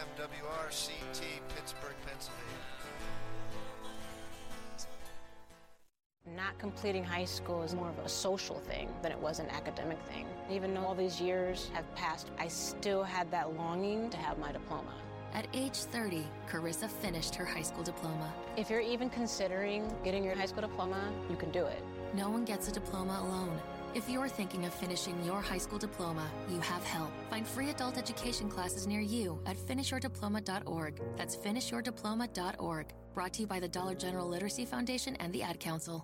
a.m., WRCT, Pittsburgh, Pennsylvania. Not completing high school is more of a social thing than it was an academic thing. Even though all these years have passed, I still had that longing to have my diploma. At age 30, Carissa finished her high school diploma. If you're even considering getting your high school diploma, you can do it. No one gets a diploma alone. If you're thinking of finishing your high school diploma, you have help. Find free adult education classes near you at finishyourdiploma.org. That's finishyourdiploma.org. Brought to you by the Dollar General Literacy Foundation and the Ad Council.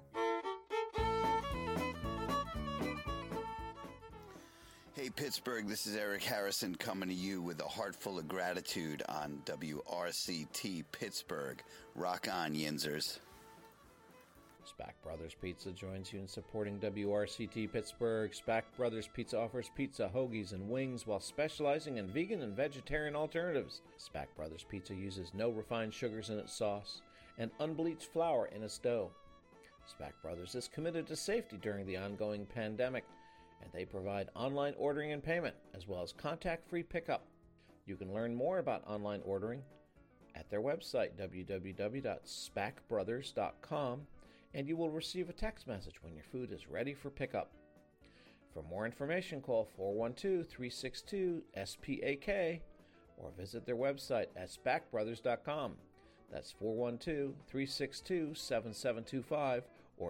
Hey Pittsburgh, this is Eric Harrison coming to you with a heart full of gratitude on WRCT Pittsburgh. Rock on, Yinzers. Spack Brothers Pizza joins you in supporting WRCT Pittsburgh. Spack Brothers Pizza offers pizza, hoagies, and wings while specializing in vegan and vegetarian alternatives. Spack Brothers Pizza uses no refined sugars in its sauce and unbleached flour in its dough. Spack Brothers is committed to safety during the ongoing pandemic, and they provide online ordering and payment, as well as contact-free pickup. You can learn more about online ordering at their website, www.spackbrothers.com, and you will receive a text message when your food is ready for pickup. For more information, call 412-362-SPAK or visit their website at spackbrothers.com. That's 412-362-7725 or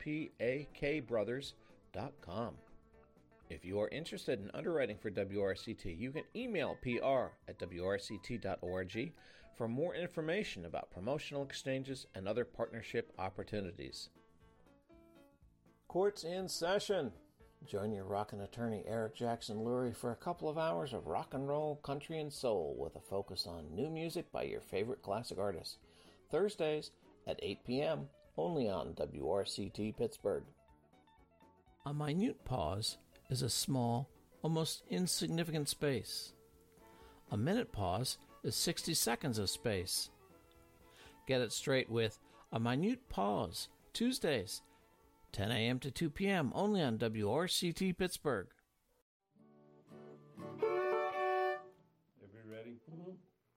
spakbrothers.com. If you are interested in underwriting for WRCT, you can email pr@wrct.org for more information about promotional exchanges and other partnership opportunities. Court's in session. Join your rockin' attorney Eric Jackson Lurie for a couple of hours of rock and roll, country, and soul with a focus on new music by your favorite classic artists. Thursdays at 8 p.m. only on WRCT Pittsburgh. A minute pause is a small, almost insignificant space. A minute pause is 60 seconds of space. Get it straight with A Minute Pause, Tuesdays, 10 a.m. to 2 p.m., only on WRCT Pittsburgh. Everybody ready? Mm-hmm.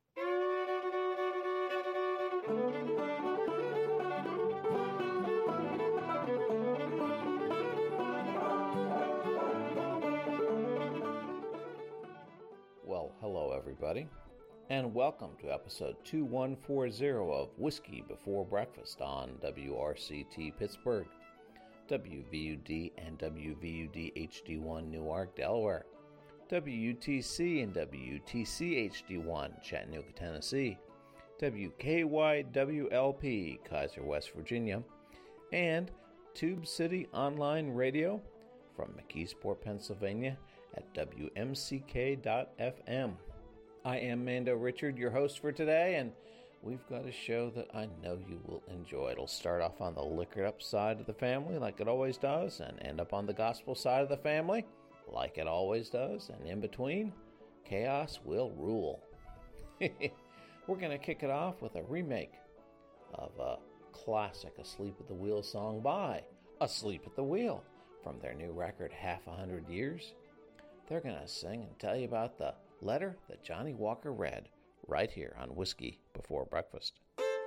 Well, hello everybody, and welcome to episode 2140 of Whiskey Before Breakfast on WRCT Pittsburgh, WVUD and WVUD HD1 Newark, Delaware, WUTC and WUTC HD1 Chattanooga, Tennessee, WKYWLP Kaiser, West Virginia, and Tube City Online Radio from McKeesport, Pennsylvania at WMCK.FM. I am Mando Richard, your host for today, and we've got a show that I know you will enjoy. It'll start off on the liquored up side of the family, like it always does, and end up on the gospel side of the family, like it always does, and in between, chaos will rule. We're going to kick it off with a remake of a classic Asleep at the Wheel song by Asleep at the Wheel from their new record, Half a Hundred Years. They're going to sing and tell you about the letter that Johnny Walker read right here on Whiskey Before Breakfast.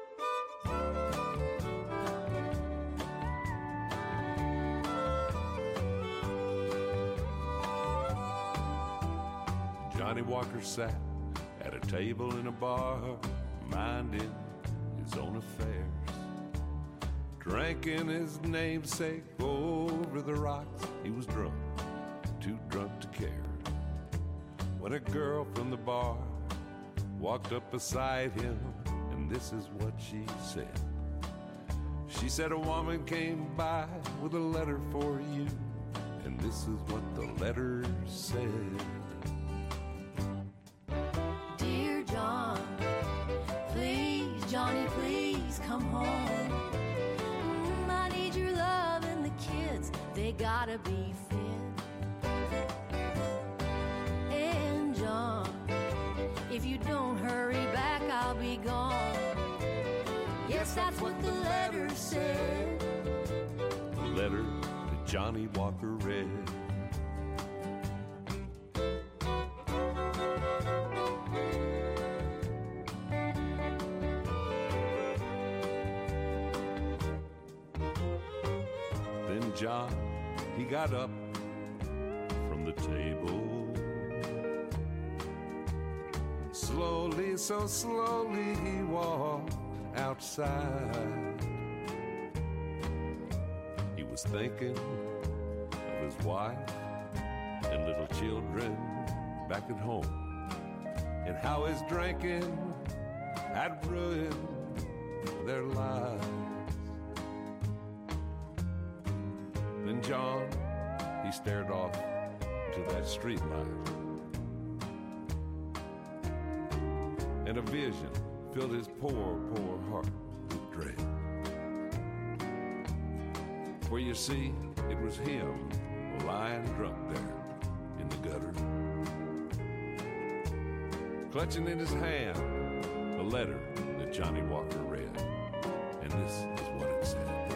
Johnny Walker sat at a table in a bar, minding his own affairs, drinking his namesake over the rocks. He was drunk, too drunk to care, when a girl from the bar walked up beside him, and this is what she said. She said, a woman came by with a letter for you, and this is what the letter said. Dear John, please, Johnny, please come home. I need your love, and the kids, they gotta be fed. And John, if you don't hurry back, I'll be gone. Yes, that's what the letter said. The letter that Johnny Walker read. John, he got up from the table. Slowly, so slowly he walked outside. He was thinking of his wife and little children back at home, and how his drinking had ruined their lives. Then John, he stared off to that street light, and a vision filled his poor, poor heart with dread. For you see, it was him lying drunk there in the gutter, clutching in his hand a letter that Johnny Walker read. And this is what it said.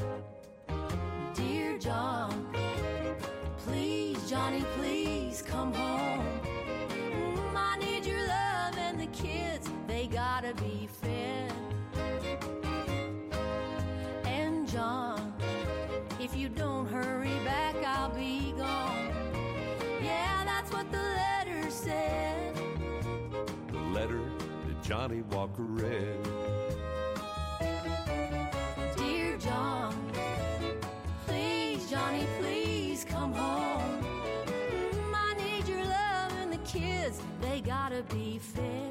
Dear John, please, Johnny, please come home. I need your love, and the kids, they gotta be fed. And John, if you don't hurry back, I'll be gone. Yeah, that's what the letter said. The letter that Johnny Walker read. Dear John, please, Johnny, please come home. I need your love, and the kids, they gotta be fed.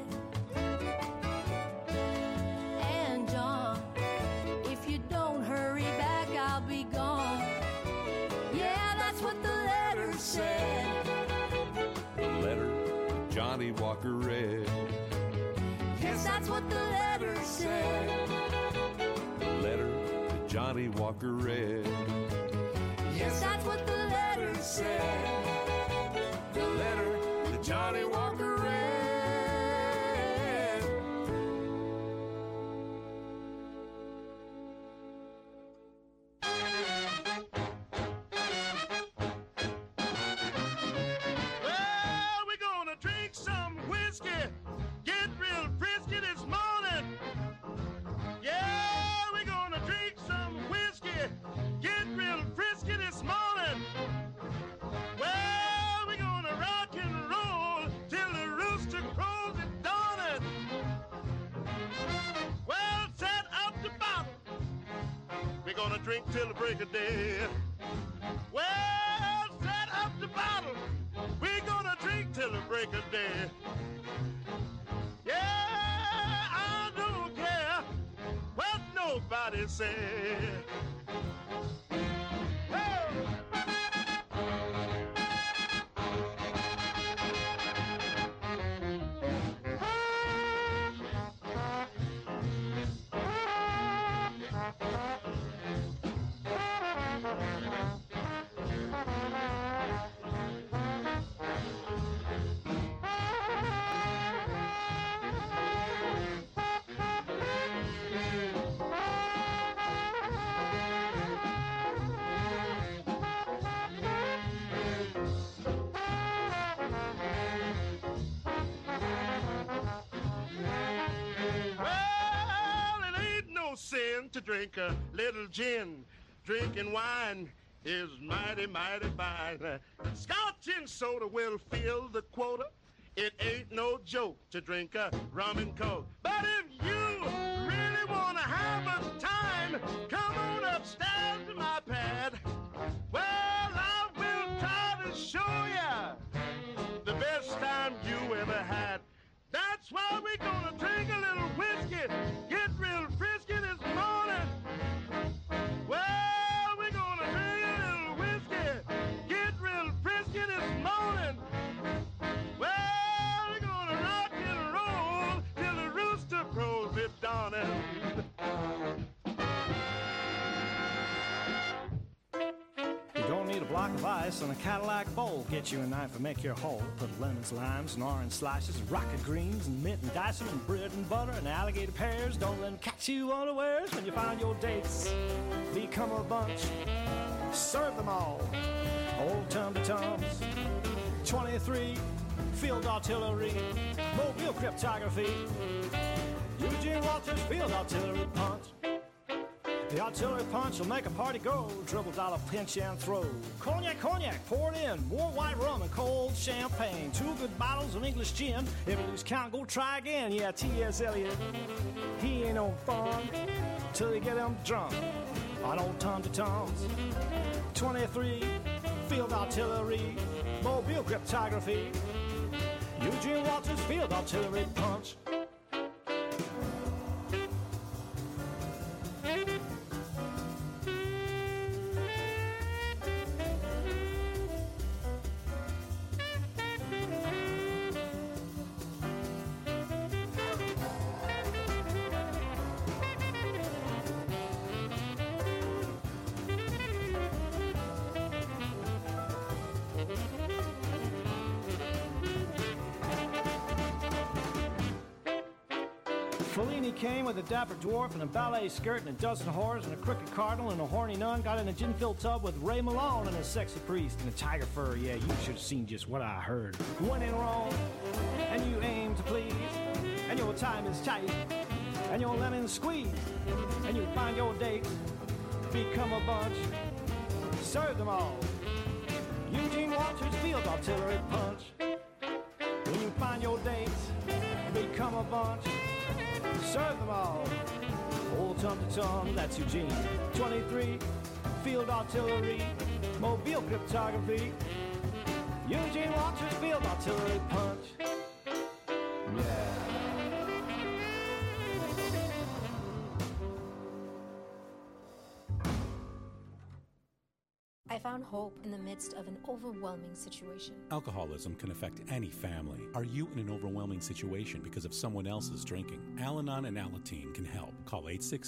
And John, if you don't hurry back, I'll be gone. Yeah, that's what the letter said. The letter that Johnny Walker read. Yes, that's what the letter said. The letter that Johnny Walker read. Yes, that's what the letter said. The letter that Johnny Walker read. Well, we're gonna drink some whiskey, get real frisky this morning. Yeah, we're gonna drink some whiskey, get real frisky this morning. Well, we're gonna rock and roll till the rooster crows at dawning. Well, set up the bottle, we're gonna drink till the break of day. Well, set up the bottle, we're gonna drink till the break of day. Yeah, I don't care what nobody said. Sin to drink a little gin. Drinking wine is mighty, mighty fine. Scotch and soda will fill the quota. It ain't no joke to drink a rum and coke. But if you really want to have a time, come on upstairs to my pad. Well, I will try to show ya the best time you ever had. That's why we're gonna drink a little whiskey, get real frisky this morning. Well, we're gonna drink a little whiskey, get real frisky this morning. Well, we're gonna rock and roll till the rooster crows at dawning. You don't need a block of ice and a Cadillac bowl. Get you a knife and make your hole. Put lemons, limes, and orange slices, and rocket greens, and mint, and dice them, and bread and butter, and alligator pears. Don't let them catch you unawares when you find your dates. Become a bunch. Serve them all. Old tum-to-tums. 23. Field artillery. Mobile cryptography. Eugene Walters Field Artillery Punch. The artillery punch will make a party go. Triple dollar pinch and throw. Cognac, cognac, pour it in. More white rum and cold champagne. 2 good bottles of English gin. If you lose count, go try again. Yeah, T.S. Eliot, he ain't no fun till you get him drunk on old tom-to-toms. 23, field artillery, mobile cryptography. Eugene Walters, field artillery punch. Fellini came with a dapper dwarf and a ballet skirt and a dozen whores and a crooked cardinal and a horny nun. Got in a gin-filled tub with Ray Malone and a sexy priest and a tiger fur. Yeah, you should have seen just what I heard. When in Rome, and you aim to please, and your time is tight, and your lemon squeeze, and you find your dates, become a bunch, serve them all. Eugene Walters, field artillery punch. When you find your dates, become a bunch, serve them all. Old tom-to-tom, that's Eugene. 23, field artillery, mobile cryptography. Eugene Walters, field artillery punch. Yeah. I found hope in the midst of an overwhelming situation. Alcoholism can affect any family. Are you in an overwhelming situation because of someone else's drinking? Al-Anon and Alateen can help. Call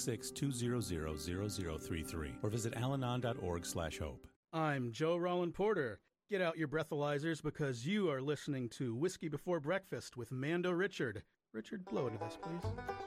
866-200-0033 or visit alanon.org/hope. I'm Joe Rowan Porter. Get out your breathalyzers because you are listening to Whiskey Before Breakfast with Mando Richard. Richard, blow into this, please.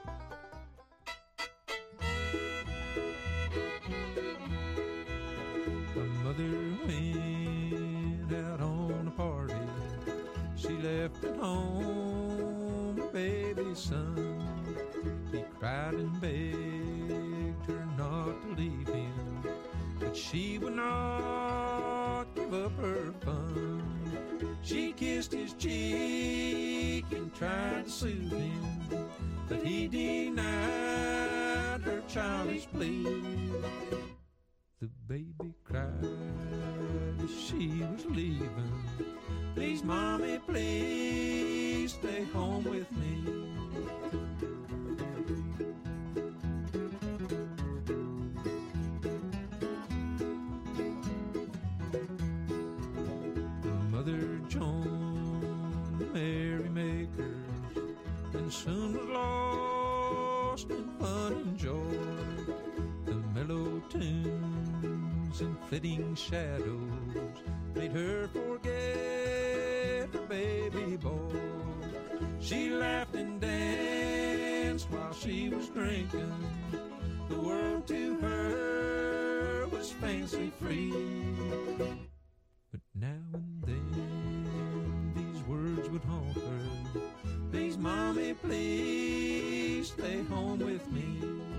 Mother went out on a party. She left at home her baby son. He cried and begged her not to leave him, but she would not give up her fun. She kissed his cheek and tried to soothe him, but he denied her childish plea. The baby cried as she was leaving. Please, Mommy, please stay home with me. Mother joined the merrymakers and soon was lost in fun and joy. The mellow tunes and flitting shadows made her forget her baby boy. She laughed and danced while she was drinking. The world to her was fancy free. But now and then these words would haunt her. Please, Mommy, please stay home with me.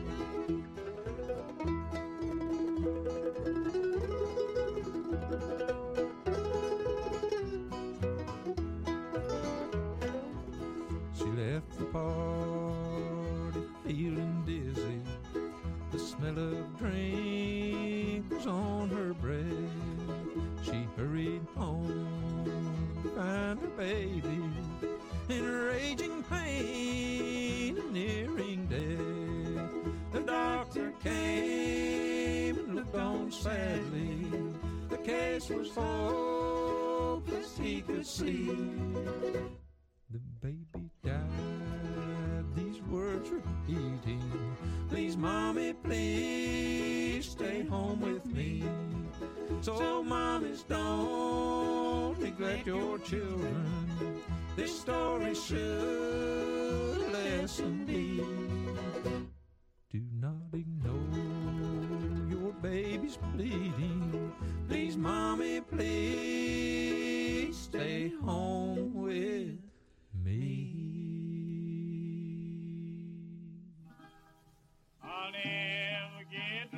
Left the party feeling dizzy. The smell of drink was on her breath. She hurried home to find her baby in raging pain and nearing death. The doctor came and looked on sadly. The case was hopeless, he could see. The baby died, these words repeating. Please, Mommy, please stay home with me. So, mommies, don't neglect your children. This story should a lesson be. Do not ignore your baby's bleeding. Please, Mommy, please stay home with me. I'll never get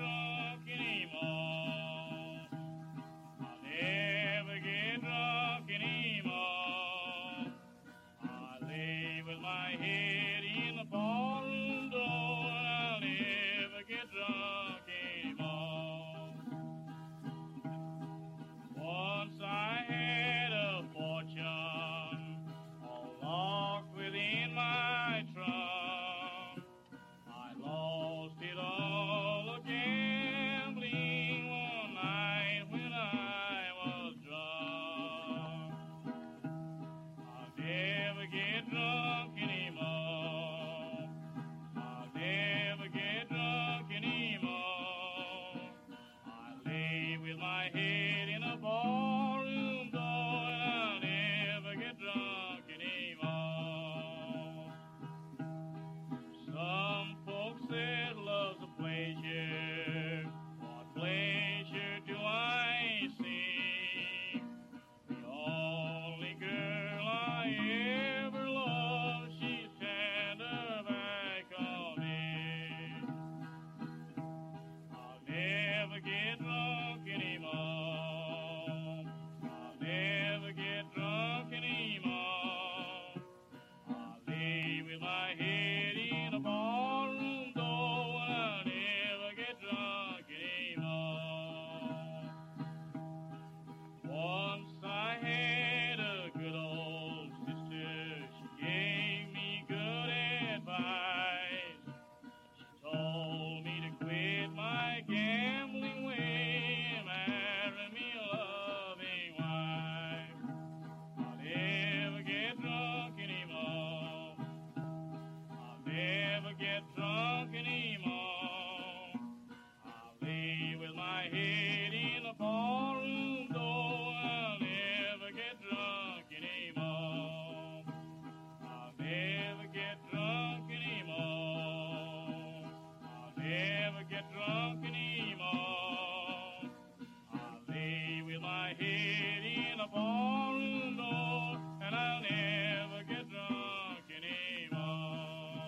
never get drunk anymore. I'll lay with my head in a ballroom door. I'll never get drunk anymore. I'll never get drunk anymore. I'll never get drunk anymore. I'll lay with my head in a ballroom door, and I'll never get drunk anymore.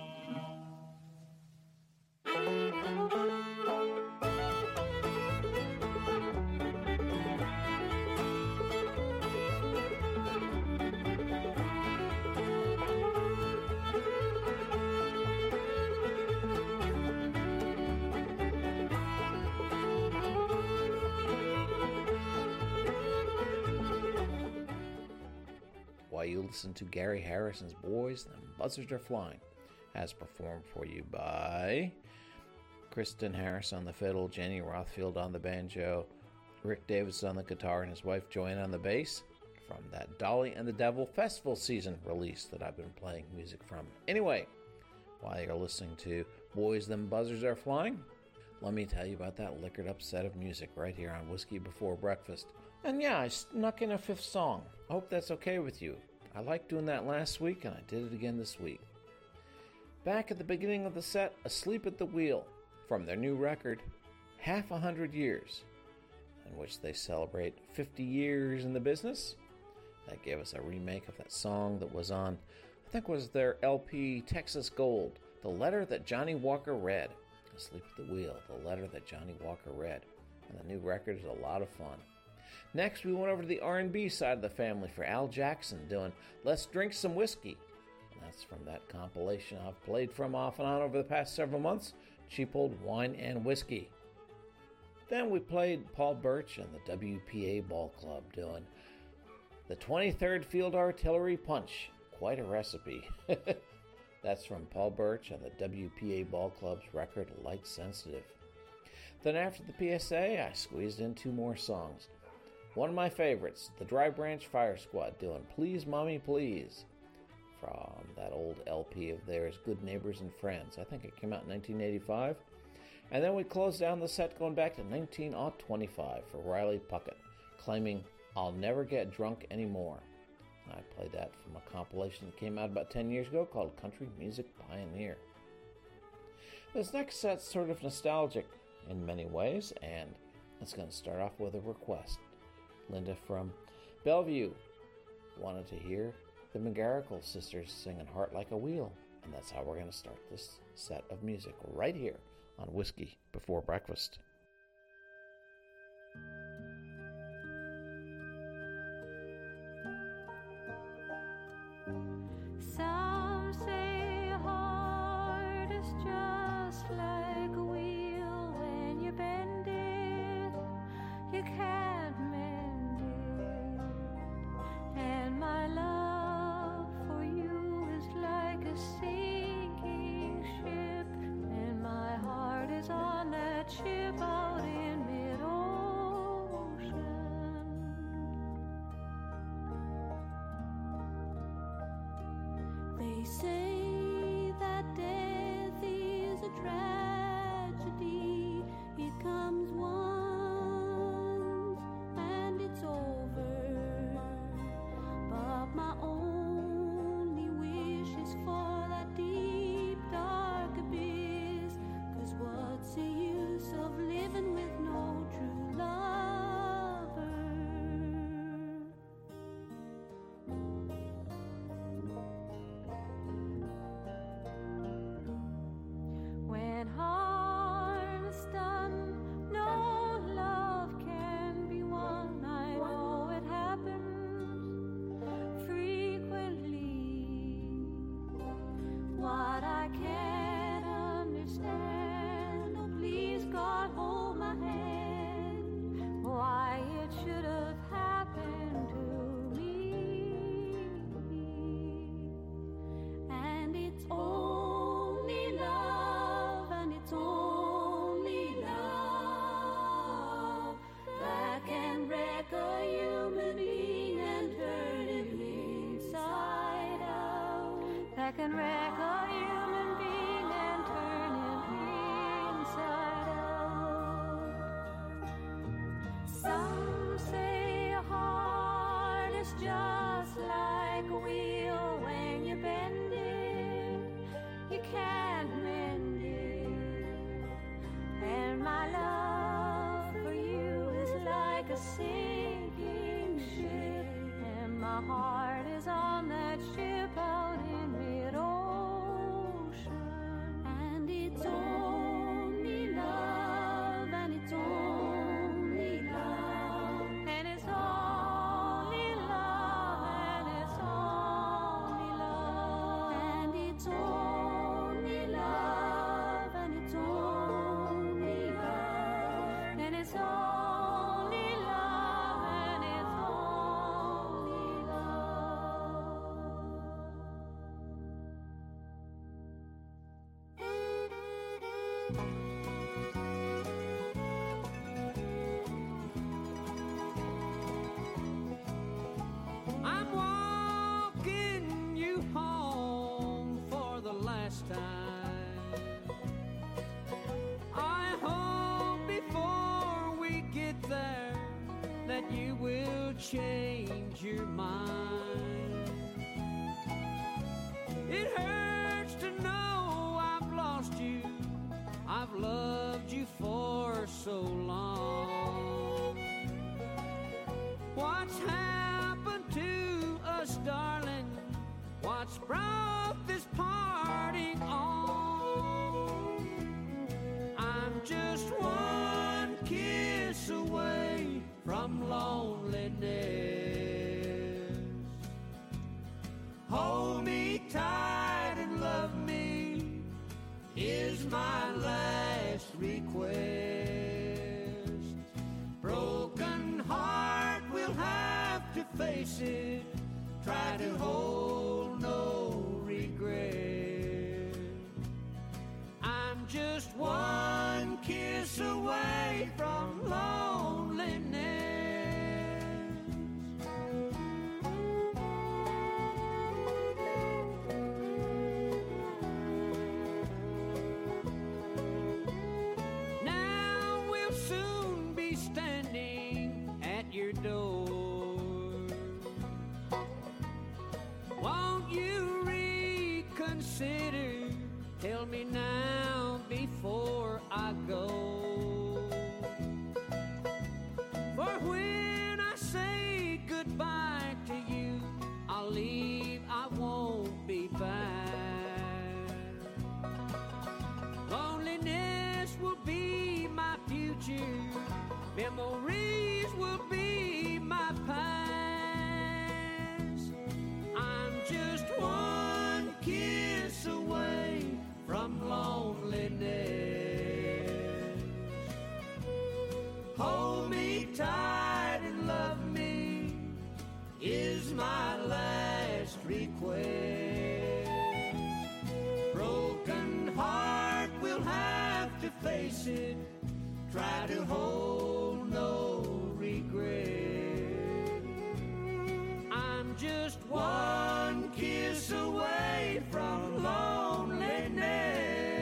While you listen to Gary Harrison's Boys, Them Buzzards Are Flying, as performed for you by Kristen Harris on the fiddle, Jenny Rothfield on the banjo, Rick Davis on the guitar, and his wife Joanne on the bass, from that Dolly and the Devil Festival season release that I've been playing music from. Anyway, while you're listening to Boys, Them Buzzards Are Flying, let me tell you about that liquored up set of music right here on Whiskey Before Breakfast. And yeah, I snuck in a fifth song. I hope that's okay with you. I liked doing that last week, and I did it again this week. Back at the beginning of the set, Asleep at the Wheel, from their new record, Half 100 Years, in which they celebrate 50 years in the business. That gave us a remake of that song that was on, I think was their LP Texas Gold, The Letter That Johnny Walker Read. Asleep at the Wheel, The Letter That Johnny Walker Read. And the new record is a lot of fun. Next, we went over to the R&B side of the family for Al Jackson doing Let's Drink Some Whiskey. And that's from that compilation I've played from off and on over the past several months, Cheap Old Wine and Whiskey. Then we played Paul Birch and the WPA Ball Club doing the 23rd Field Artillery Punch. Quite a recipe. That's from Paul Birch and the WPA Ball Club's record Light Sensitive. Then after the PSA, I squeezed in two more songs. One of my favorites, the Dry Branch Fire Squad doing Please Mommy Please, from that old LP of theirs, Good Neighbors and Friends. I think it came out in 1985. And then we closed down the set going back to 1925 for Riley Puckett, claiming I'll Never Get Drunk Anymore. And I played that from a compilation that came out about 10 years ago called Country Music Pioneer. This next set's sort of nostalgic in many ways, and it's going to start off with a request. Linda from Bellevue wanted to hear the McGarrigle sisters singing Heart Like a Wheel, and that's how we're going to start this set of music right here on Whiskey Before Breakfast. Some say a heart is just like a wheel. When you bend it, you can't mend it. And my love for you is like a sinking ship, and my heart is on that ship out in mid-ocean. They say that death is a tragedy. It comes once and it's over. But my only wish is for that deep, dark abyss. 'Cause what's the use of living with no true lover? When harm is done, no love can be won. I know it happens frequently. What I can't understand, oh please God hold my hand, why it should have happened to me. And it's only love, and it's only love that can wreck a human being and turn him inside out. That can wreck a human being sinking ship, and my heart is on that ship out in mid-ocean. And it's only love, and it's only love, and it's only love, and it's only love, and it's only love, and it's only love, and it's only love, and it's only love. I'm walking you home for the last time. I hope before we get there that you will change your mind. It hurts to know I've lost you. I've loved you for so long. What's happened to us, darling? What's brought this parting on? I'm just one kiss away from loneliness. Hold me tight and love me is my last request. Broken heart will have to face it. Try to hold no regret. I'm just one kiss away from loneliness. Now we'll soon be standing at your door. Won't you reconsider? Tell me now before I go. For when I say goodbye to you, I'll leave, I won't be back. Loneliness will be my future. Memories will be my past. I'm just one kiss away from loneliness. Hold me tight and love me is my last request. Broken heart will have to face it. Try to hold no regret. I'm just one kiss away from loneliness.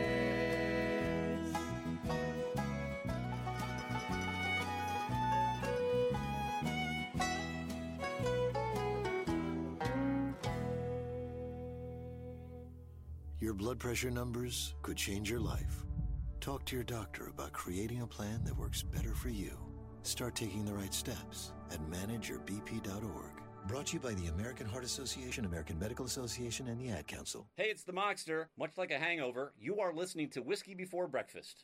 Your blood pressure numbers could change your life. Talk to your doctor about creating a plan that works better for you. Start taking the right steps at manageyourbp.org. Brought to you by the American Heart Association, American Medical Association, and the Ad Council. Hey, it's the Mockster. Much like a hangover, you are listening to Whiskey Before Breakfast.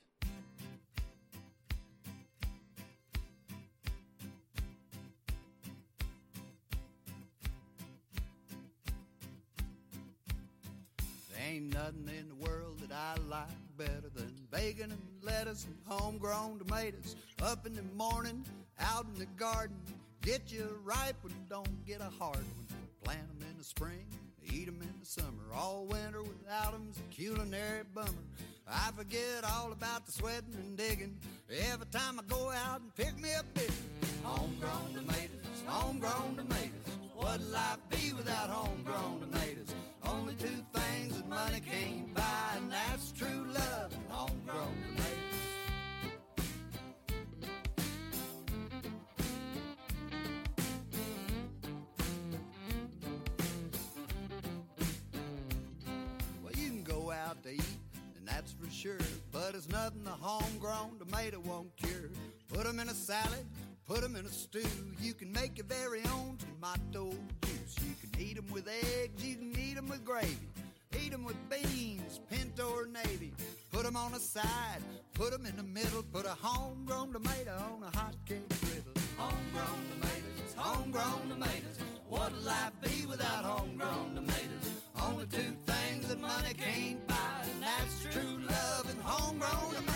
There ain't nothing in the world that I like better than bacon and lettuce and homegrown tomatoes. Up in the morning, out in the garden, get you a ripe one, don't get a hard one. Plant them in the spring, eat them in the summer. All winter without them's a culinary bummer. I forget all about the sweating and digging every time I go out and pick me a bit. Homegrown tomatoes, homegrown tomatoes. What'd life be without homegrown tomatoes? Only two things that money can't buy, and that's true love and homegrown tomatoes. Well, you can go out to eat, and that's for sure, but it's nothing a homegrown tomato won't cure. Put them in a salad, put them in a stew. You can make your very own tomato juice. You can eat them with eggs, you can eat them with gravy. Eat them with beans, pinto or navy. Put them on the side, put them in the middle. Put a homegrown tomato on a hot cake griddle. Homegrown tomatoes, homegrown tomatoes. What'll life be without homegrown tomatoes? Only two things that money can't buy, and that's true love and homegrown tomatoes.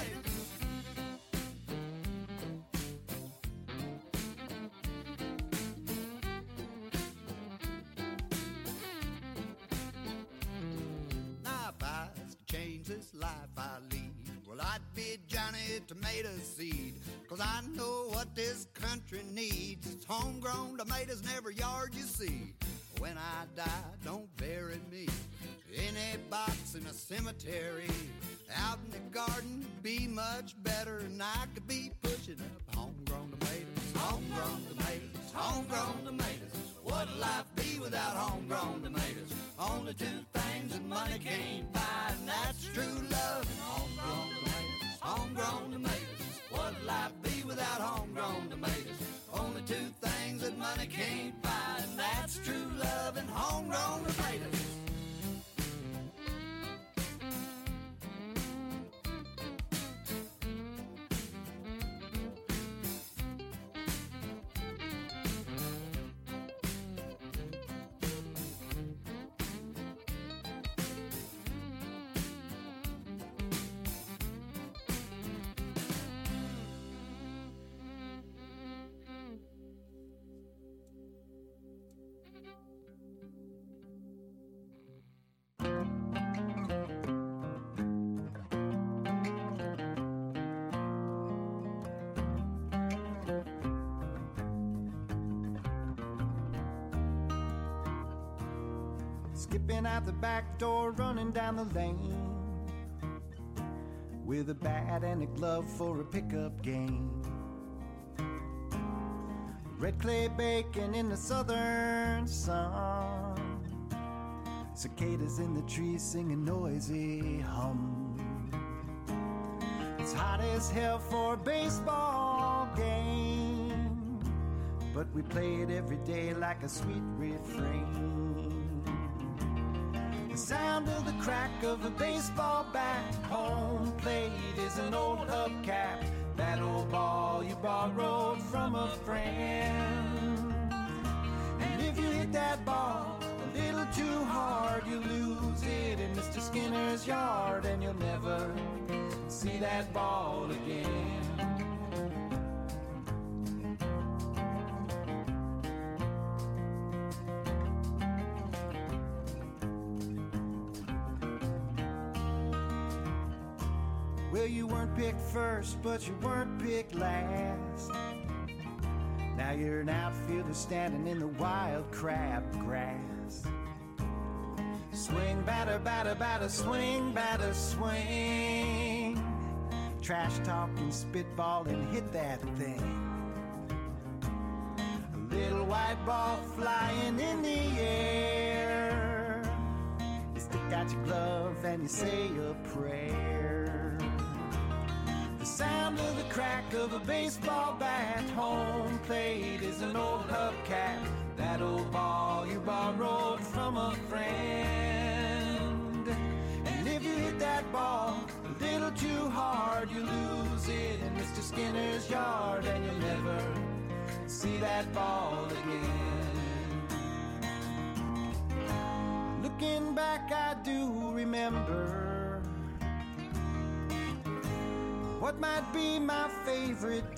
This life I lead, well, I'd be Johnny Tomato Seed, 'cause I know what this country needs. It's homegrown tomatoes in every yard you see. When I die, don't bury me in a box in a cemetery. Out in the garden, be much better, and I could be pushing up homegrown tomatoes. Homegrown tomatoes, homegrown tomatoes. What'd life be without homegrown tomatoes? Only two things that money can't buy, and that's true love and homegrown tomatoes. Homegrown tomatoes. What'd life be without homegrown tomatoes? Only two things that money can't buy, and that's true love and homegrown tomatoes. Skipping out the back door, running down the lane with a bat and a glove for a pickup game. Red clay baking in the southern sun, cicadas in the trees sing a noisy hum. It's hot as hell for a baseball game, but we play it every day like a sweet refrain. The sound of the crack of a baseball bat, home plate is an old hubcap, that old ball you borrowed from a friend. And if you hit that ball a little too hard, you lose it in Mr. Skinner's yard, and you'll never see that ball again. Well, you weren't picked first, but you weren't picked last. Now you're an outfielder standing in the wild crab grass. Swing, batter, batter, batter, swing, batter, swing. Trash talking, spitball, and hit that thing. A little white ball flying in the air. You stick out your glove and you say a prayer. Sound of the crack of a baseball bat, home plate is an old hubcap, that old ball you borrowed from a friend. And if you hit that ball a little too hard, you lose it in Mr. Skinner's yard, and you'll never see that ball again. Looking back, I do remember what might be my favorite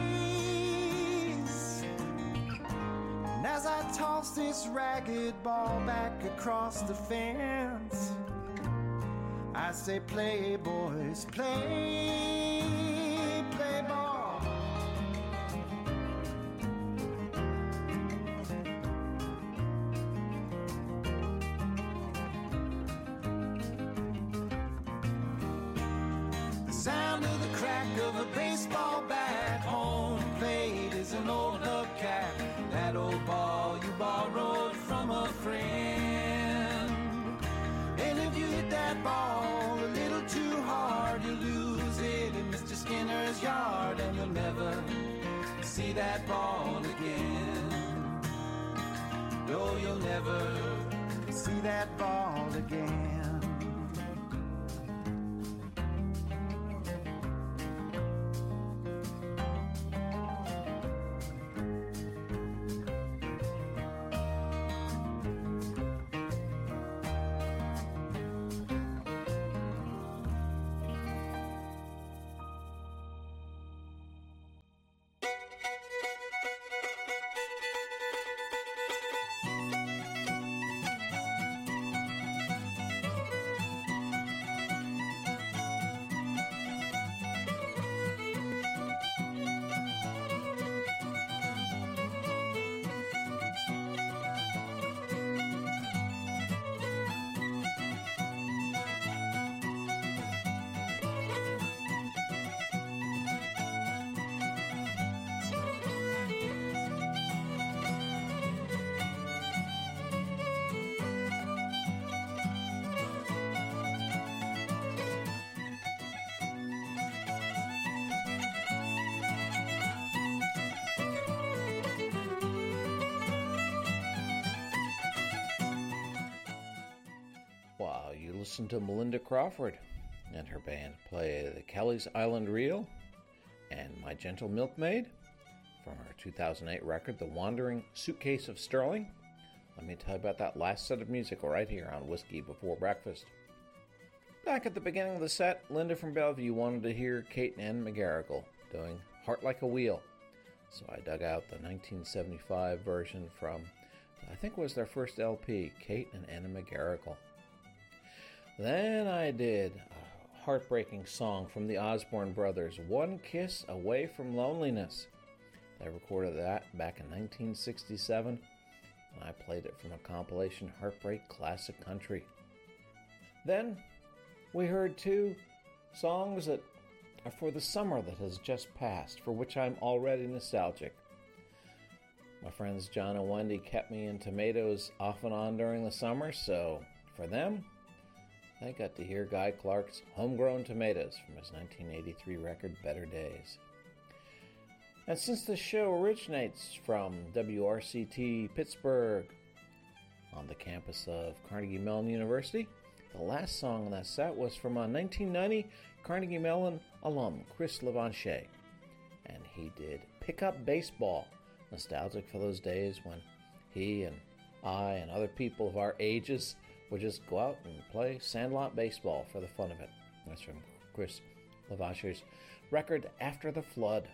days. And as I toss this ragged ball back across the fence, I say, play, boys, play, play ball. The sound of the crack of a baseball bat, home plate is an old hubcap, that old ball you borrowed from a friend. And if you hit that ball a little too hard, you lose it in Mr. Skinner's yard, and you'll never see that ball that ball again. Listen to Melinda Crawford and her band play the Kelly's Island Reel and My Gentle Milkmaid from her 2008 record, The Wandering Suitcase of Sterling. Let me tell you about that last set of music right here on Whiskey Before Breakfast. Back at the beginning of the set, Linda from Bellevue wanted to hear Kate and Ann McGarrigle doing Heart Like a Wheel. So I dug out the 1975 version from, I think it was their first LP, Kate and Anna McGarrigle. Then I did a heartbreaking song from the Osborne Brothers, One Kiss Away from Loneliness. They recorded that back in 1967, and I played it from a compilation, Heartbreak Classic Country. Then we heard two songs that are for the summer that has just passed, for which I'm already nostalgic. My friends John and Wendy kept me in tomatoes off and on during the summer, so for them, I got to hear Guy Clark's Homegrown Tomatoes from his 1983 record, Better Days. And since the show originates from WRCT Pittsburgh on the campus of Carnegie Mellon University, the last song on that set was from a 1990 Carnegie Mellon alum, Chris Levanche. And he did Pick Up Baseball, nostalgic for those days when he and I and other people of our ages would just go out and play sandlot baseball for the fun of it. That's from Chris Levanche's record, After the Flood.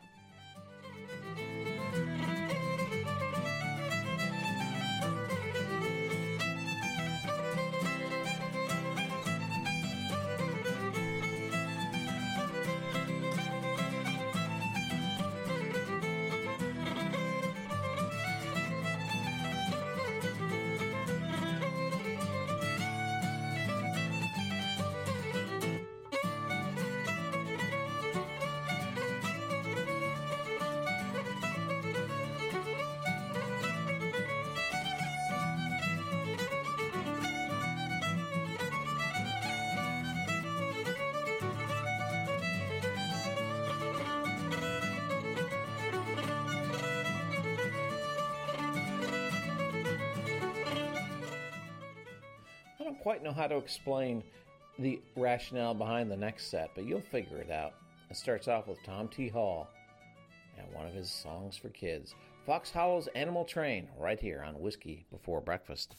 Quite know how to explain the rationale behind the next set, but you'll figure it out. It starts off with Tom T. Hall and one of his songs for kids, Fox Hollow's Animal Train, right here on Whiskey Before Breakfast.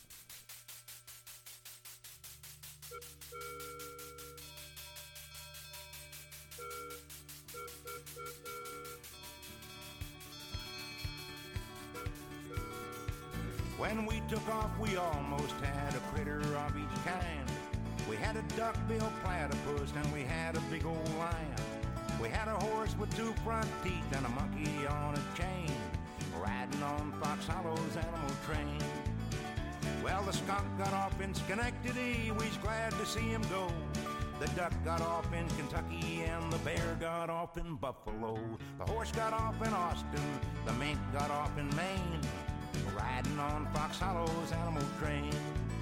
When we took off, we almost had a critter of each kind. We had a duck-billed platypus and we had a big old lion. We had a horse with two front teeth and a monkey on a chain, riding on Fox Hollow's animal train. Well, the skunk got off in Schenectady, we's glad to see him go. The duck got off in Kentucky and the bear got off in Buffalo. The horse got off in Austin, the mink got off in Maine, riding on Fox Hollow's animal train.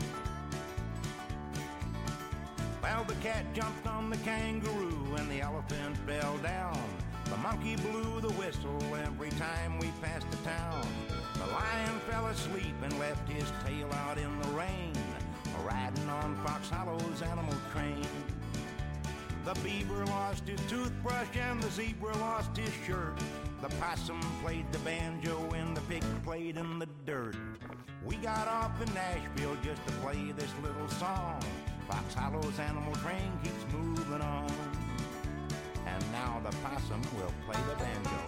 Well, the cat jumped on the kangaroo and the elephant fell down. The monkey blew the whistle every time we passed the town. The lion fell asleep and left his tail out in the rain, riding on Fox Hollow's animal train. The beaver lost his toothbrush and the zebra lost his shirt. The possum played the banjo and the pig played in the dirt. We got off in Nashville just to play this little song. Fox Hollow's animal train keeps moving on. And now the possum will play the banjo.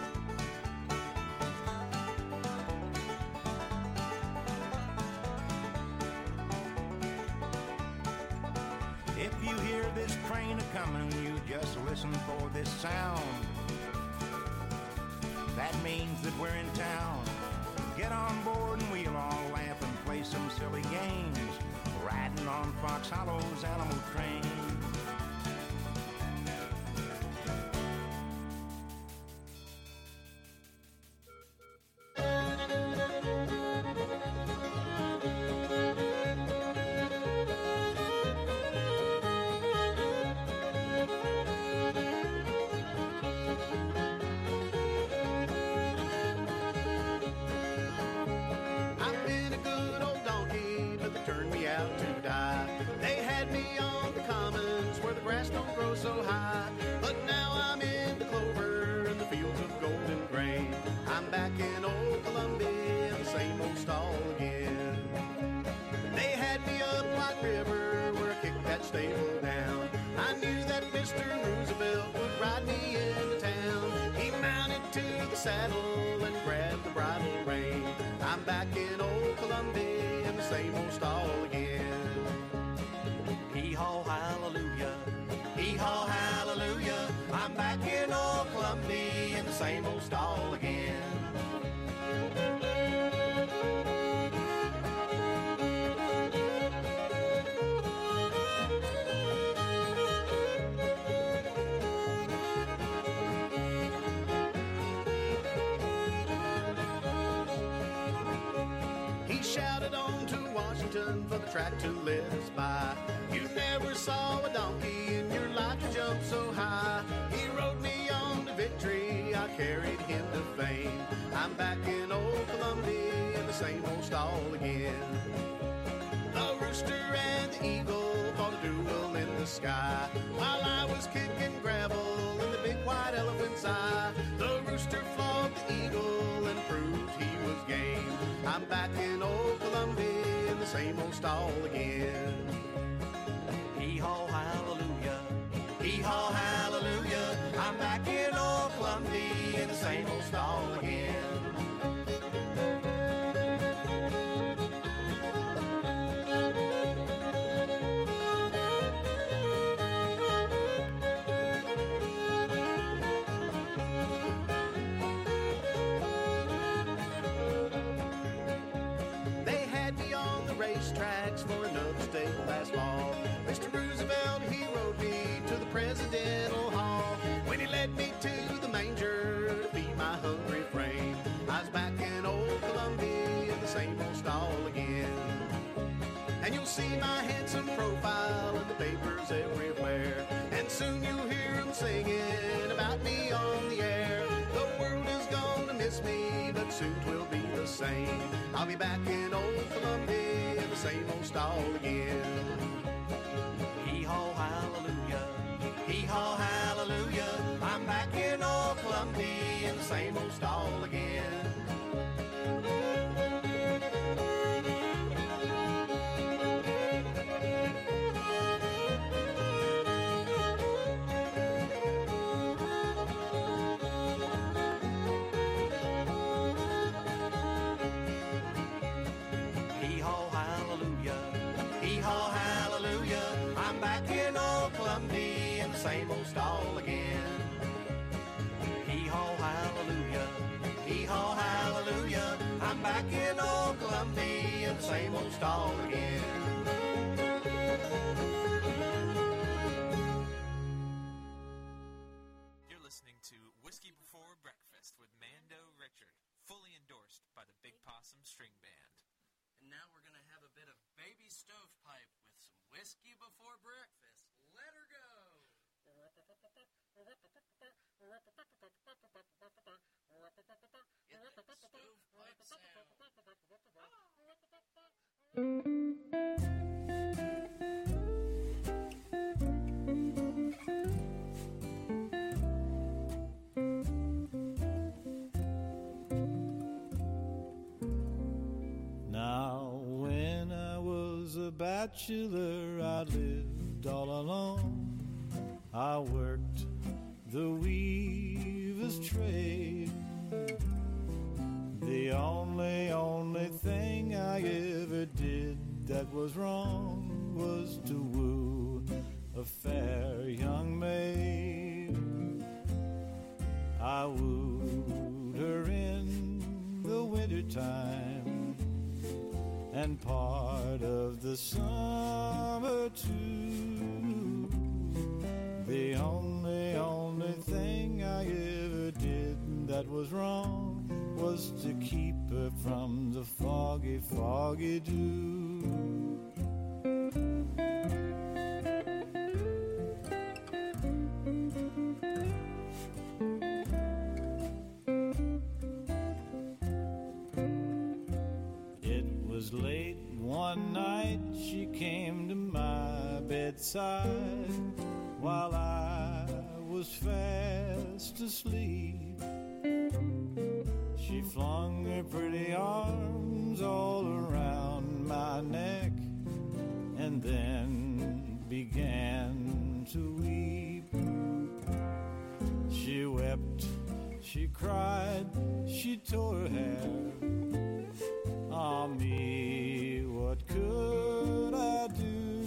If you hear this train a-comin', you just listen for this sound. That means that we're in town. Get on board and we'll all laugh and play some silly games, riding on Fox Hollow's animal train. So high, but now I'm in the clover and the fields of golden grain. I'm back in old Columbia in the same old stall again. They had me up White River where I kicked that stable down. I knew that Mr. Roosevelt would ride me into town. He mounted to the saddle and grabbed the bridle rein. I'm back in old Columbia in the same old stall again. Hee-haw, hallelujah. Hee-haw, hallelujah, I'm back in old Columbia in the same old stall again. He shouted on to Washington for the track to let us by. You never saw a donkey in your life to jump so high. He rode me on to victory, I carried him to fame. I'm back in old Columbia in the same old stall again. The rooster and the eagle fought a duel in the sky, while I was kicking gravel in the big white elephant's eye. The rooster fought the eagle and proved he was game. I'm back in old Columbia in the same old stall again. Hee-haw, hallelujah. Hee-haw, hallelujah. I'm back in old Columbia in the same old stall again. They had me on the racetracks for another state last fall. Mr. Roosevelt, he rode me to the Presidential Hall. When he led me to the manger to feed my hungry frame, I was back in old Columbia in the same old stall again. And you'll see my handsome profile in the papers everywhere, and soon you'll hear them singing about me on the air. The world is gonna miss me, but soon 'twill be the same. I'll be back in old Columbia in the same old stall again. Hee-haw, hallelujah. Hee-haw, hallelujah. I'm back in old Columbia in the same old stall again. Hee-haw, hallelujah. Hee-haw, hallelujah. I'm back in old Columbia in the same old stall again. Hee-haw, hallelujah. Hee-haw, hallelujah. I'm back in old Columbia in the same old stall again. You're listening to Whiskey Before Breakfast with Mando Richard, fully endorsed by the Big Possum String Band. And now we're going to have a bit of Baby Stovepipe with some whiskey before breakfast. Let her go! Get that stovepipe sound. bachelor, I lived all alone. I worked the weaver's trade. The only thing I ever did that was wrong was to woo a fair young maid. I wooed her in the wintertime and part of the summer too. The only thing I ever did that was wrong was to keep her from the foggy, foggy dew. It was late one night, she came to my bedside while I was fast asleep. She flung her pretty arms all around my neck and then began to weep. She wept, she cried, she tore her hair. Ah me, what could I do?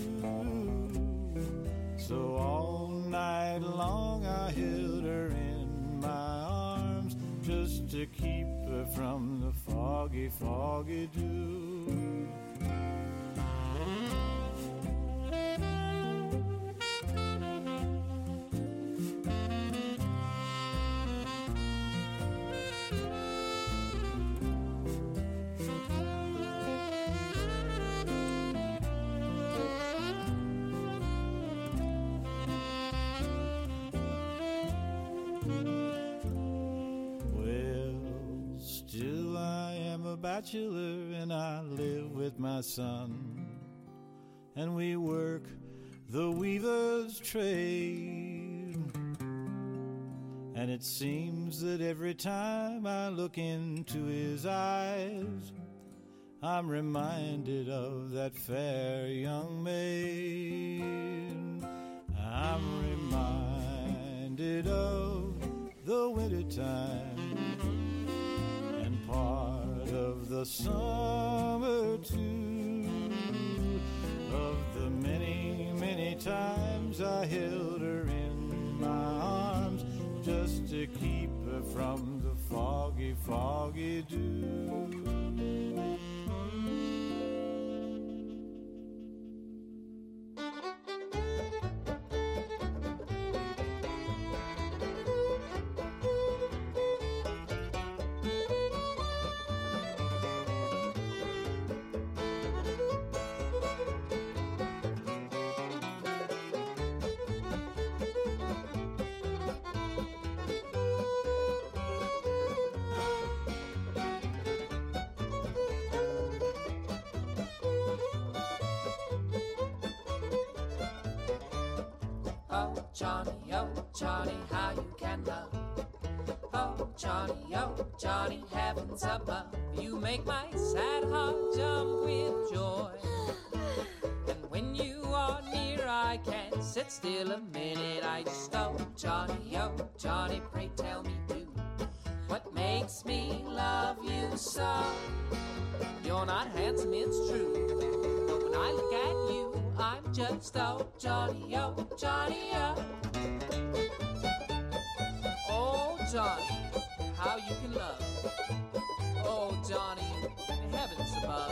So all night long I held her in my arms just to keep her from the foggy, foggy dew. Bachelor and I live with my son, and we work the weaver's trade. And it seems that every time I look into his eyes, I'm reminded of that fair young maid. I'm reminded of the wintertime and part of the summer too, of the many, many times I held her in my arms just to keep her from the foggy, foggy dew. Johnny, how you can love. Oh, Johnny, heavens above. You make my sad heart jump with joy. And when you are near, I can't sit still a minute. I just, oh, Johnny, pray tell me, do what makes me love you so. You're not handsome, it's true, but when I look at you, I'm just, oh, Johnny, oh, Johnny, oh. Oh, Johnny, how you can love. Oh, Johnny, heavens above.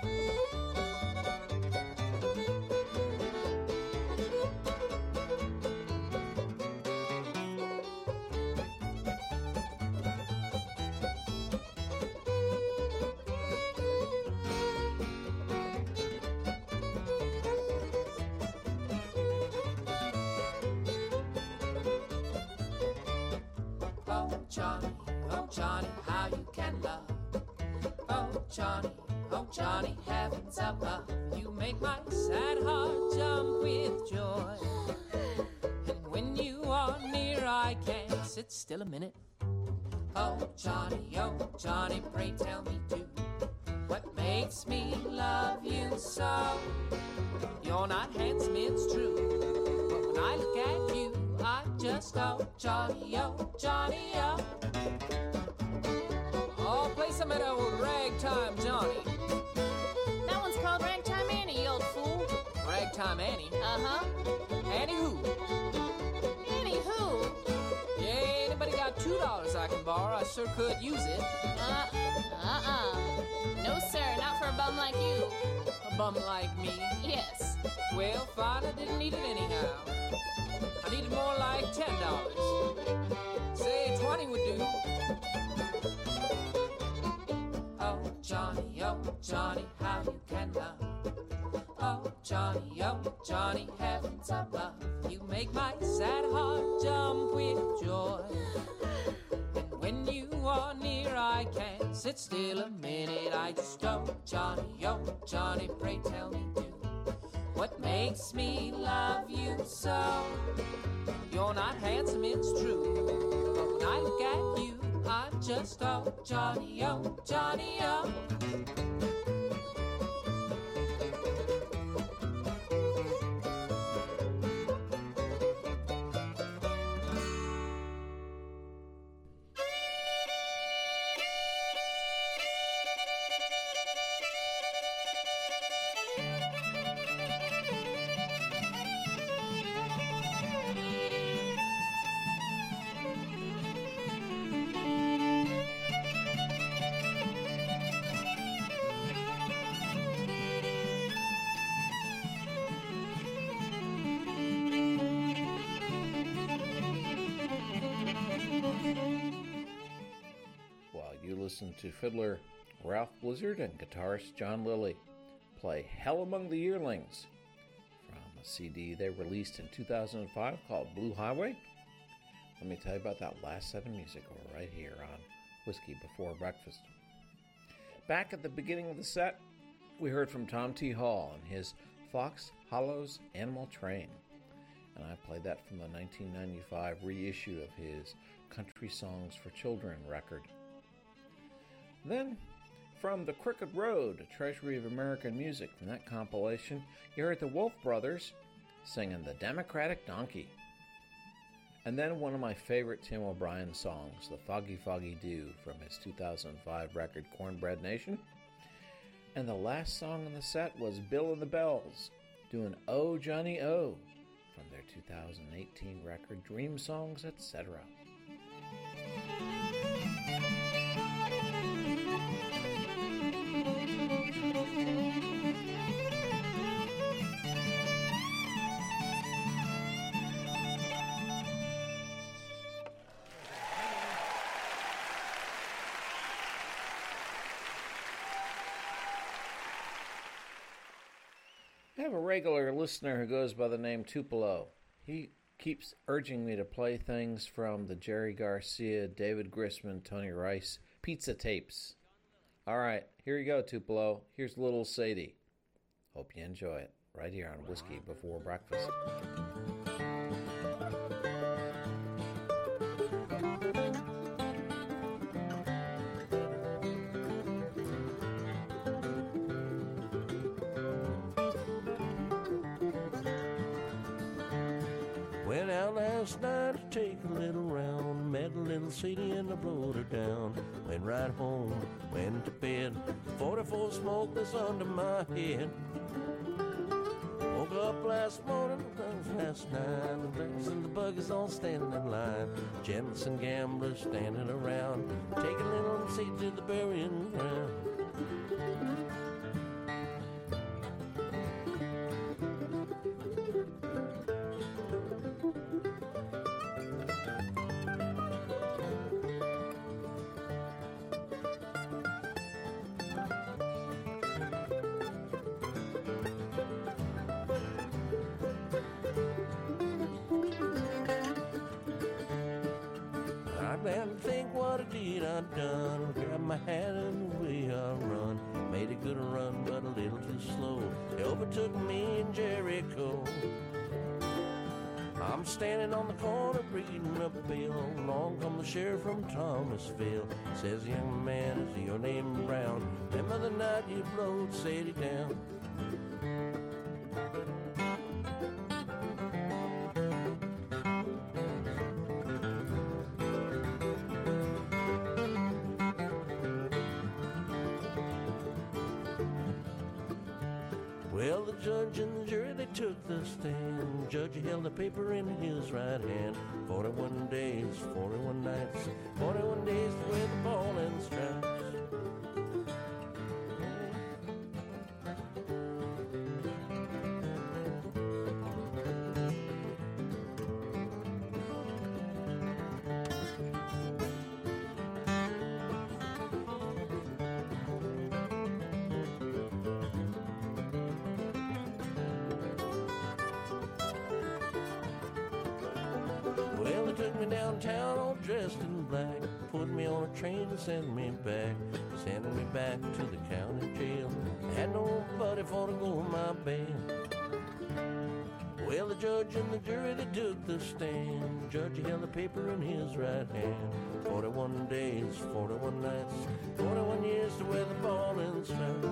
Oh, Johnny, how you can love. Oh, Johnny, heavens above. You make my sad heart jump with joy. And when you are near, I can't sit still a minute. Oh, Johnny, pray tell me, do What makes me love you so? You're not handsome, it's true. But when I look at you, I just Johnny, Johnny, oh, play some of that old Ragtime Johnny. That one's called Ragtime Annie, you old fool. Ragtime Annie? Uh-huh. Annie who? Annie who? Yeah, anybody got $2 I can borrow? I sure could use it. No, sir, not for a bum like you. A bum like me? Yes. Well, fine, I didn't need it anyhow. I needed more like $10. Say 20 would do. Oh, Johnny, how you can love. Oh, Johnny, heavens above. You make my sad heart jump with joy. And when you are near, I can't sit still a minute. I just Johnny, pray tell me do. What makes me love you so? You're not handsome, it's true. But when I look at you, I'm just Johnny, Johnny, Listen to fiddler Ralph Blizzard and guitarist John Lilly play Hell Among the Yearlings from a CD they released in 2005 called Blue Highway. Let me tell you about that last set of music right here on Whiskey Before Breakfast. Back at the beginning of the set, we heard from Tom T. Hall and his Fox Hollows Animal Train, and I played that from the 1995 reissue of his Country Songs for Children record. Then, from The Crooked Road, a treasury of American music from that compilation, you heard the Wolf Brothers singing The Democratic Donkey. And then one of my favorite Tim O'Brien songs, The Foggy Foggy Dew, from his 2005 record Cornbread Nation. And the last song on the set was Bill and the Bells, doing Oh Johnny Oh, from their 2018 record Dream Songs, etc. I have a regular listener who goes by the name Tupelo. He keeps urging me to play things from the Jerry Garcia, David Grisman, Tony Rice pizza tapes. All right, here you go, Tupelo. Here's Little Sadie. Hope you enjoy it right here on Whiskey Before Breakfast. Went out last night to take a little round, met a little Sadie and I blowed her down. Went right home, went to bed, 44 smoke was under my head. Woke up last morning, last night, the birds and the buggies all standing in line. Gents and gamblers standing around, taking a little Sadie to the burying ground. Done, grabbed my hat and away I run. Made a good run, but a little too slow. They overtook me in Jericho. I'm standing on the corner, breathing reading a bill. Along come the sheriff from Thomasville. Says, young man, is your name Brown? Remember the night you blowed Sadie down? Well, the judge and the jury, they took the stand. Judge held the paper in his right hand. 41 days, 41 nights, 41 days to wear the ball and stripes. Well, they took me downtown all dressed in black, put me on a train and sent me back to the county jail. Had nobody for to go my bail. Well, the judge and the jury, they took the stand. Judge held the paper in his right hand. 41 days, 41 nights, 41 years to wear the ball and stripes.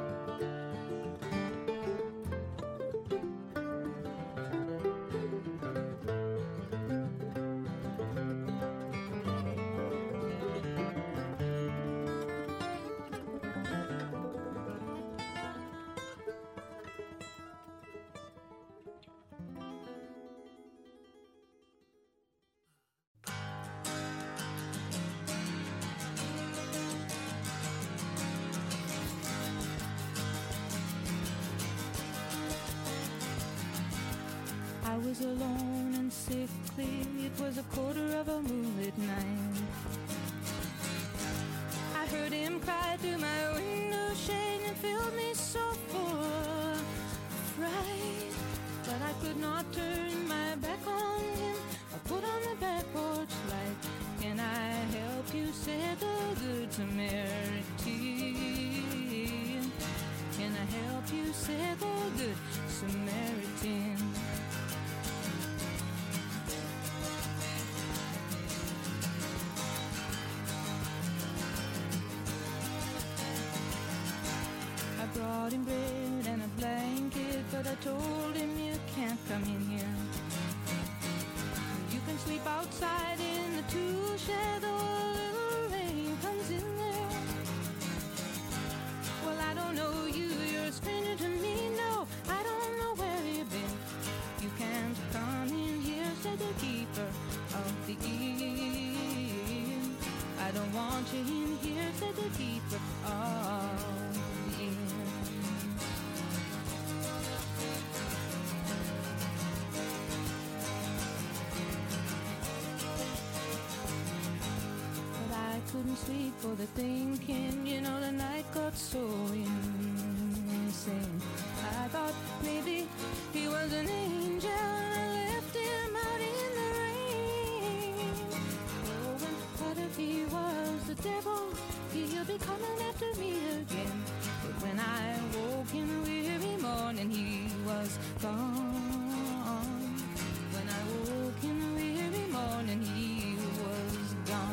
I was alone and sickly. It was a quarter of a moonlit night. I heard him cry through my window shade and filled me so full of fright. But I could not turn my back on him. I put on the back porch light. Can I help you, said the good Samaritan? Can I help you, said the good Samaritan? Brought him bread and a blanket, but I told him you can't come in here. You can sleep outside in the tool shed, or a little rain comes in there. Well, I don't know you, you're a stranger to me, no, I don't know where you've been. You can't come in here, said the keeper of the inn. I don't want you in here, said the keeper of the inn. Couldn't sleep for the thinking, you know, the night got so insane. I thought maybe he was an angel and I left him out in the rain. Oh, and what if he was the devil? He'll be coming after me again. But when I woke in the weary morning, he was gone. When I woke in the weary morning, he was gone.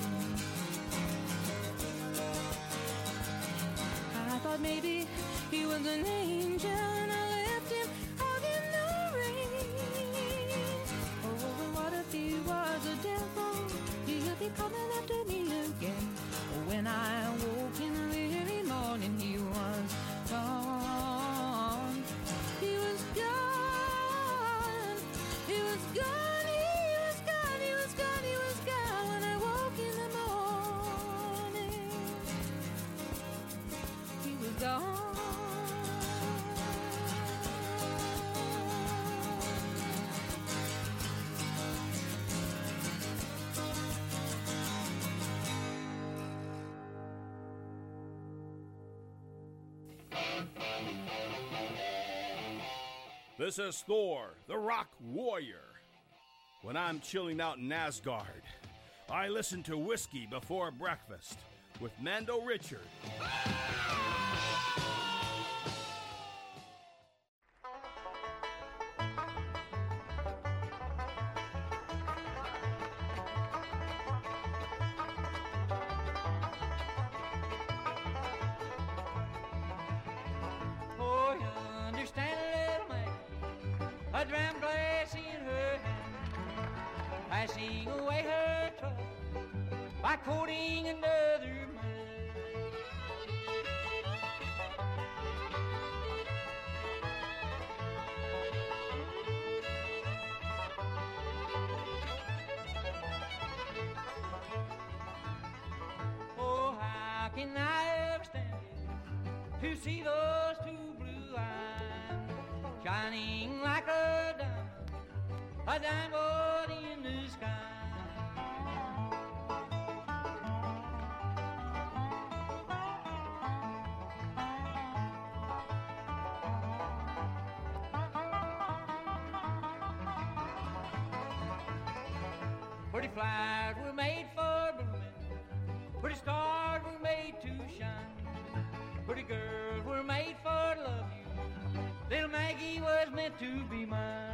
I thought maybe he was an angel and I left him out in the rain. Oh, and what if he was a devil? He'll be coming after me again. When I woke in the weary morning, he was gone. He was gone. He was gone. He was gone. He was gone. He was gone. When I woke in the morning, he was gone. This is Thor, the Rock Warrior. When I'm chilling out in Asgard, I listen to Whiskey Before Breakfast with Mando Richard. dram glass in her hand, passing away her trouble by courting another man. Oh, how can I ever stand it to see those two blue eyes shining like a diamond in the sky? Pretty flowers were made for blooming, pretty stars were made to shine, pretty girls were made for to love you, little Maggie was meant to be mine.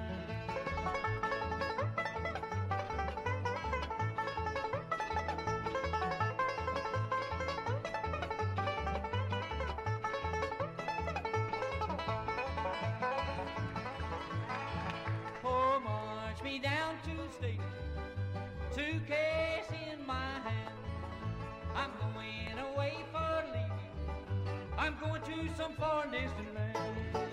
Oh, march me down to the station, suitcase in my hand. I'm going away for leaving. I'm going to some far distant land.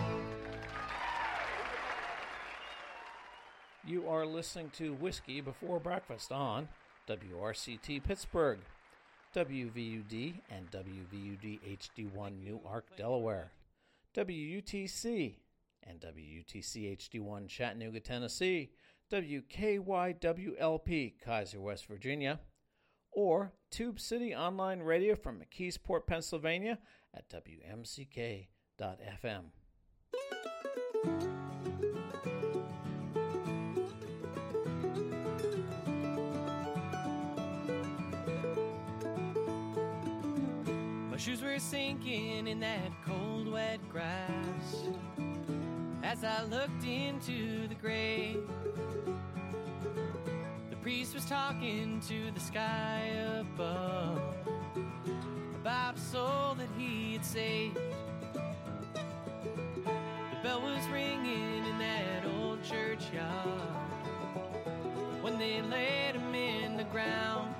You are listening to Whiskey Before Breakfast on WRCT Pittsburgh, WVUD and WVUD HD1 Newark, Delaware, WUTC and WUTC HD1 Chattanooga, Tennessee, WKYWLP Kaiser, West Virginia, or Tube City Online Radio from McKeesport, Pennsylvania at WMCK.FM. My shoes were sinking in that cold, wet grass as I looked into the grave. The priest was talking to the sky above about a soul that he had saved. The bell was ringing in that old churchyard when they laid him in the ground.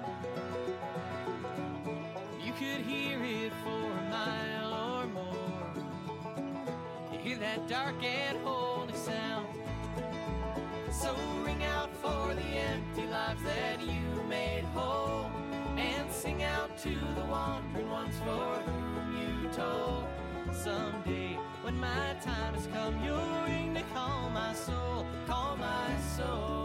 You could hear it for a mile or more. You hear that dark and holy sound. So ring out for the empty lives that you made whole, and sing out to the wandering ones for whom you told. Someday when my time has come, you'll ring to call my soul, call my soul.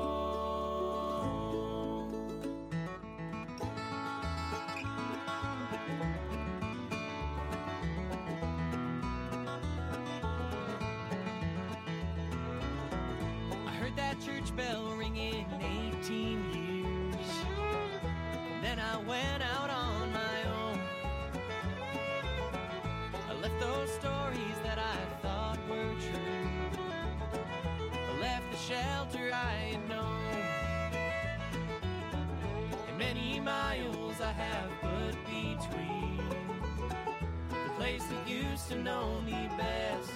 Church bell ringing 18 years. Then I went out on my own. I left those stories that I thought were true. I left the shelter I had known. And many miles I have put between the place that used to know me best.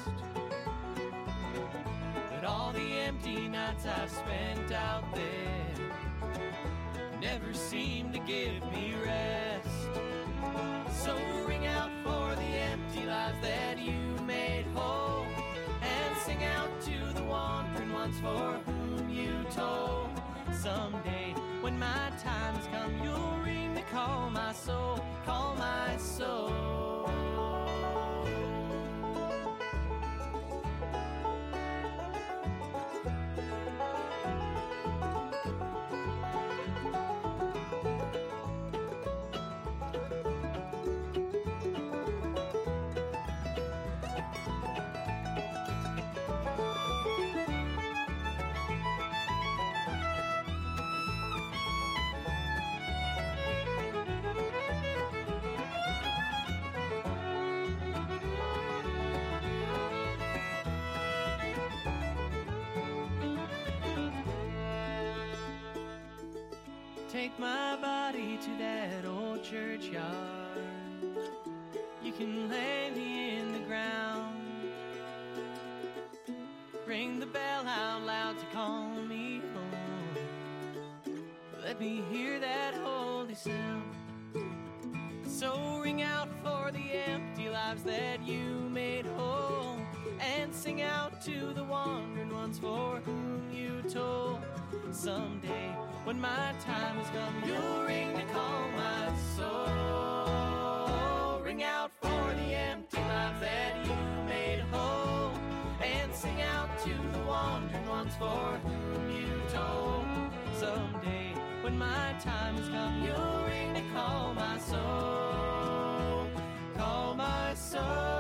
All the empty nights I've spent out there never seem to give me rest. So ring out for the empty lives that you made whole, and sing out to the wandering ones for whom you told. Someday when my time has come, you'll ring to call my soul, call my soul. Take my body to that old churchyard. You can lay me in the ground. ring the bell out loud to call me home. Let me hear that holy sound. So ring out for the empty lives that you made whole, and sing out to the wandering ones for whom you told. Someday, when my time has come, you'll ring to call my soul. Ring out for the empty lives that you made whole, and sing out to the wandering ones for whom you told. Someday, when my time has come, you'll ring to call my soul. Call my soul.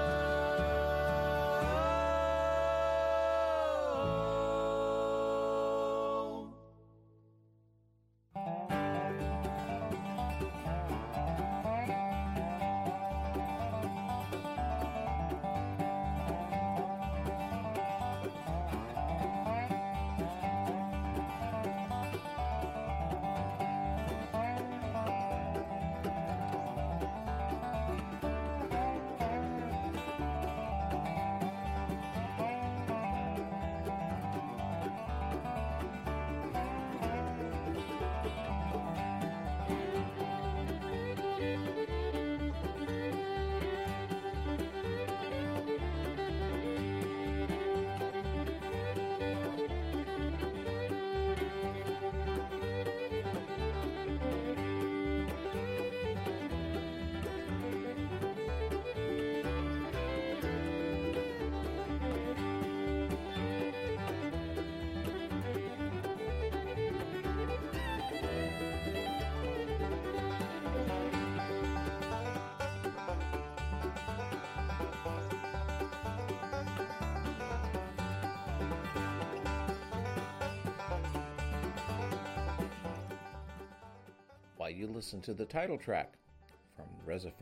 While you listen to the title track from Reservoir